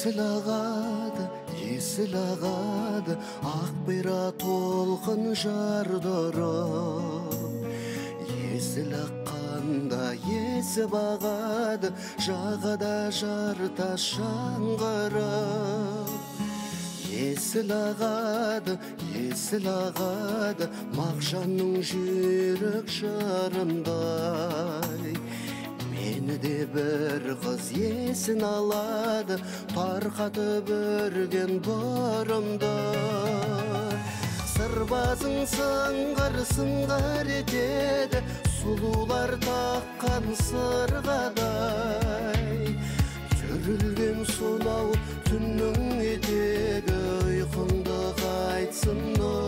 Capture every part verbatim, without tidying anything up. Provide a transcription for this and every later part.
Есіл ағады, есіл ағады, ақбира толқын жардырып. Есіл аққанда есіп ағады, жағада жарта шаңғырып. Есіл ағады, есіл ағады, Мағжанның жүйрік жырындай. Мені де бір қыз есін алады, тарқатып өрген бұрымды. Сырбазың сыңғыр сыңғыр етеді, сұлулар таққан сырғадай. Жүрілген сонау түннің етегі, ұйқыңды қайтсын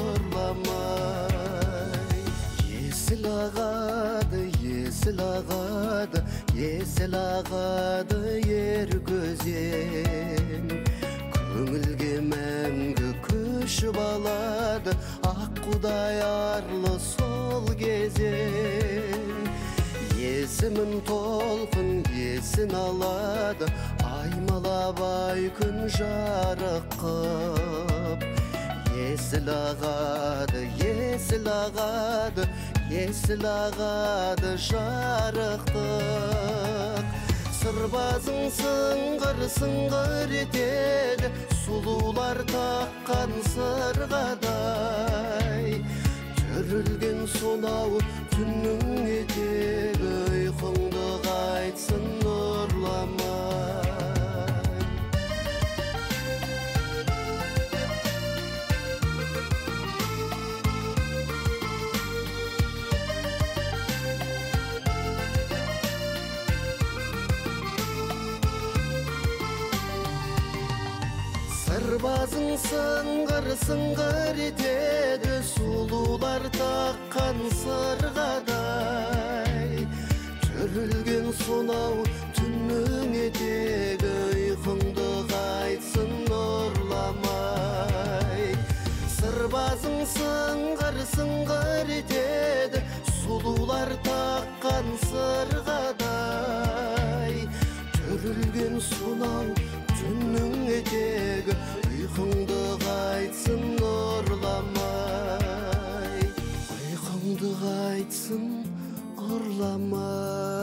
нұрламай. Есіл ағады, есіл ағады, есіл ағады ер көзен. Көңілге мәңгі көшіп алады, аққудай арлы сол кезен. Есімін толқын есін алады, аймалап ай күн жарық қып. Есіл ағады, есіл ағады, есіл ағады жарықтық. Сырбазың сыңғыр сыңғыр етеді, сұлулар таққан сырғадай. Түрілген сонау түннің етегі, ұйқыңды қайтсын нұрламай. Сырбазың сыңғыр сыңғыр етеді, сұлулар таққан сырғадай. Түрілген сонау түннің етегі, ұйқыңды қайтсын нұрламай. Сырбазың сыңғыр сыңғыр етеді, сұлулар таққан сырғадай. Түрілген сонау түннің етегі, ұйқыңды қайтсын нұрламай. Ұйқыңды қайтсын ұрламай.